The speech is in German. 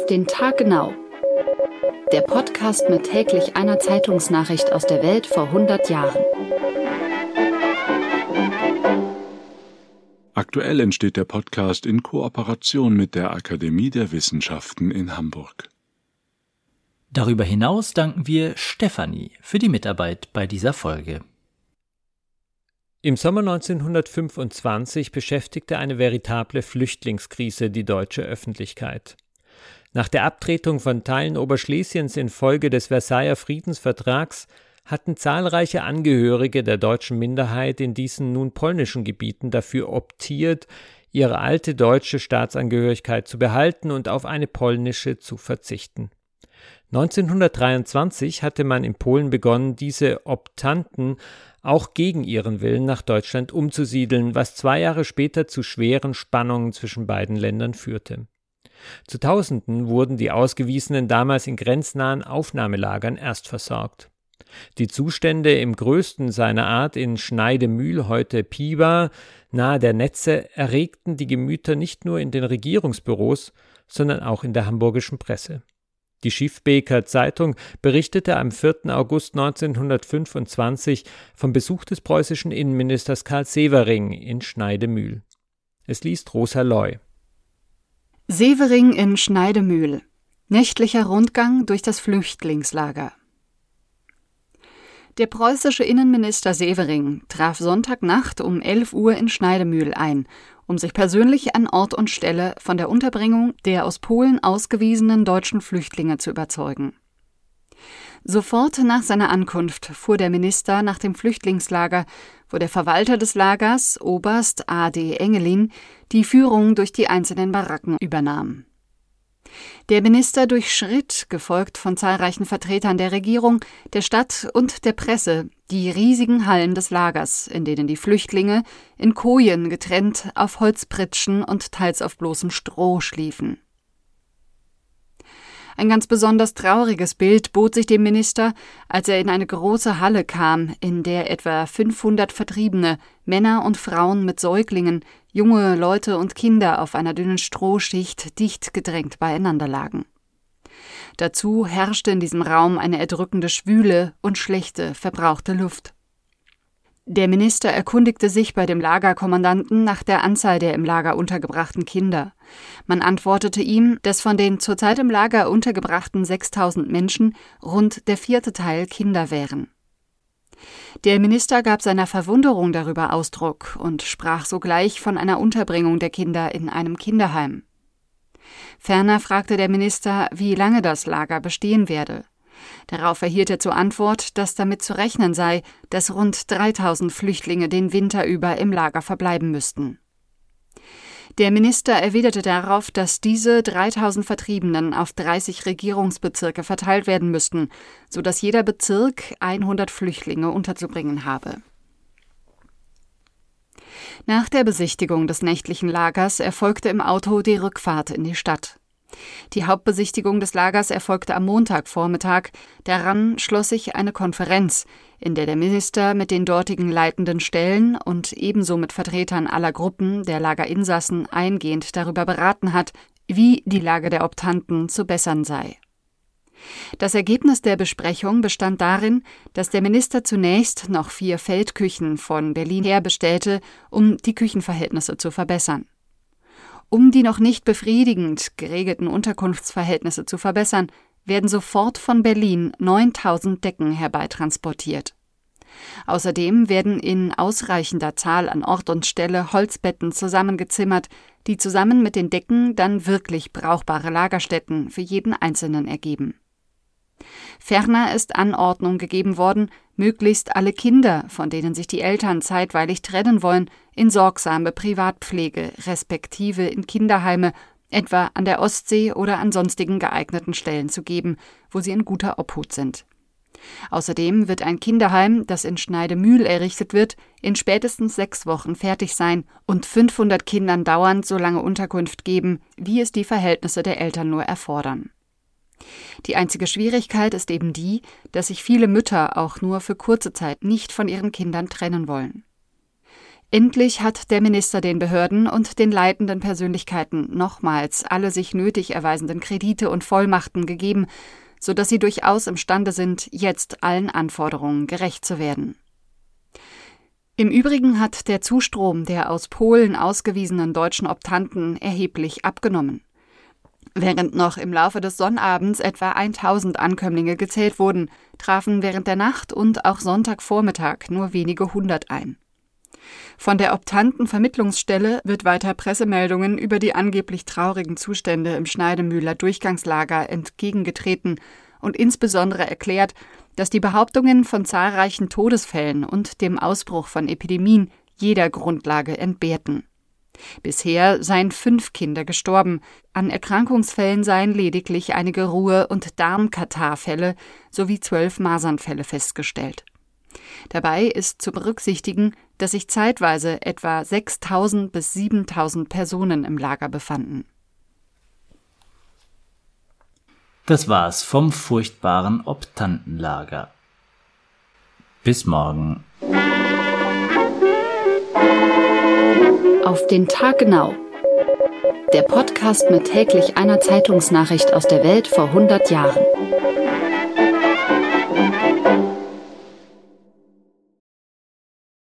Auf den Tag genau. Der Podcast mit täglich einer Zeitungsnachricht aus der Welt vor 100 Jahren. Aktuell entsteht der Podcast in Kooperation mit der Akademie der Wissenschaften in Hamburg. Darüber hinaus danken wir Stefanie für die Mitarbeit bei dieser Folge. Im Sommer 1925 beschäftigte eine veritable Flüchtlingskrise die deutsche Öffentlichkeit. Nach der Abtretung von Teilen Oberschlesiens infolge des Versailler Friedensvertrags hatten zahlreiche Angehörige der deutschen Minderheit in diesen nun polnischen Gebieten dafür optiert, ihre alte deutsche Staatsangehörigkeit zu behalten und auf eine polnische zu verzichten. 1923 hatte man in Polen begonnen, diese Optanten auch gegen ihren Willen nach Deutschland umzusiedeln, was 2 Jahre später zu schweren Spannungen zwischen beiden Ländern führte. Zu Tausenden wurden die Ausgewiesenen damals in grenznahen Aufnahmelagern erstversorgt. Die Zustände im größten seiner Art in Schneidemühl, heute Piwa, nahe der Netze, erregten die Gemüter nicht nur in den Regierungsbüros, sondern auch in der hamburgischen Presse. Die Schiffbeker Zeitung berichtete am 4. August 1925 vom Besuch des preußischen Innenministers Karl Severing in Schneidemühl. Es liest Rosa Loy. Severing in Schneidemühl. Nächtlicher Rundgang durch das Flüchtlingslager. Der preußische Innenminister Severing traf Sonntagnacht um 11 Uhr in Schneidemühl ein, um sich persönlich an Ort und Stelle von der Unterbringung der aus Polen ausgewiesenen deutschen Flüchtlinge zu überzeugen. Sofort nach seiner Ankunft fuhr der Minister nach dem Flüchtlingslager, wo der Verwalter des Lagers, Oberst A.D. Engelin, die Führung durch die einzelnen Baracken übernahm. Der Minister durchschritt, gefolgt von zahlreichen Vertretern der Regierung, der Stadt und der Presse, die riesigen Hallen des Lagers, in denen die Flüchtlinge, in Kojen getrennt, auf Holzpritschen und teils auf bloßem Stroh schliefen. Ein ganz besonders trauriges Bild bot sich dem Minister, als er in eine große Halle kam, in der etwa 500 Vertriebene, Männer und Frauen mit Säuglingen, junge Leute und Kinder auf einer dünnen Strohschicht dicht gedrängt beieinander lagen. Dazu herrschte in diesem Raum eine erdrückende schwüle und schlechte, verbrauchte Luft. Der Minister erkundigte sich bei dem Lagerkommandanten nach der Anzahl der im Lager untergebrachten Kinder. Man antwortete ihm, dass von den zurzeit im Lager untergebrachten 6.000 Menschen rund der 4. Teil Kinder wären. Der Minister gab seiner Verwunderung darüber Ausdruck und sprach sogleich von einer Unterbringung der Kinder in einem Kinderheim. Ferner fragte der Minister, wie lange das Lager bestehen werde. Darauf erhielt er zur Antwort, dass damit zu rechnen sei, dass rund 3.000 Flüchtlinge den Winter über im Lager verbleiben müssten. Der Minister erwiderte darauf, dass diese 3.000 Vertriebenen auf 30 Regierungsbezirke verteilt werden müssten, sodass jeder Bezirk 100 Flüchtlinge unterzubringen habe. Nach der Besichtigung des nächtlichen Lagers erfolgte im Auto die Rückfahrt in die Stadt. Die Hauptbesichtigung des Lagers erfolgte am Montagvormittag. Daran schloss sich eine Konferenz, in der der Minister mit den dortigen leitenden Stellen und ebenso mit Vertretern aller Gruppen der Lagerinsassen eingehend darüber beraten hat, wie die Lage der Optanten zu bessern sei. Das Ergebnis der Besprechung bestand darin, dass der Minister zunächst noch 4 Feldküchen von Berlin her bestellte, um die Küchenverhältnisse zu verbessern. Um die noch nicht befriedigend geregelten Unterkunftsverhältnisse zu verbessern, werden sofort von Berlin 9.000 Decken herbeitransportiert. Außerdem werden in ausreichender Zahl an Ort und Stelle Holzbetten zusammengezimmert, die zusammen mit den Decken dann wirklich brauchbare Lagerstätten für jeden Einzelnen ergeben. Ferner ist Anordnung gegeben worden, möglichst alle Kinder, von denen sich die Eltern zeitweilig trennen wollen, in sorgsame Privatpflege respektive in Kinderheime, etwa an der Ostsee oder an sonstigen geeigneten Stellen zu geben, wo sie in guter Obhut sind. Außerdem wird ein Kinderheim, das in Schneidemühl errichtet wird, in spätestens 6 Wochen fertig sein und 500 Kindern dauernd so lange Unterkunft geben, wie es die Verhältnisse der Eltern nur erfordern. Die einzige Schwierigkeit ist eben die, dass sich viele Mütter auch nur für kurze Zeit nicht von ihren Kindern trennen wollen. Endlich hat der Minister den Behörden und den leitenden Persönlichkeiten nochmals alle sich nötig erweisenden Kredite und Vollmachten gegeben, sodass sie durchaus imstande sind, jetzt allen Anforderungen gerecht zu werden. Im Übrigen hat der Zustrom der aus Polen ausgewiesenen deutschen Optanten erheblich abgenommen. Während noch im Laufe des Sonnabends etwa 1000 Ankömmlinge gezählt wurden, trafen während der Nacht und auch Sonntagvormittag nur wenige 100 ein. Von der Optantenvermittlungsstelle wird weiter Pressemeldungen über die angeblich traurigen Zustände im Schneidemühler Durchgangslager entgegengetreten und insbesondere erklärt, dass die Behauptungen von zahlreichen Todesfällen und dem Ausbruch von Epidemien jeder Grundlage entbehrten. Bisher seien 5 Kinder gestorben, an Erkrankungsfällen seien lediglich einige Ruhr- und Darmkatarrfälle sowie 12 Masernfälle festgestellt. Dabei ist zu berücksichtigen, dass sich zeitweise etwa 6.000 bis 7.000 Personen im Lager befanden. Das war's vom furchtbaren Optantenlager. Bis morgen. Auf den Tag genau. Der Podcast mit täglich einer Zeitungsnachricht aus der Welt vor 100 Jahren.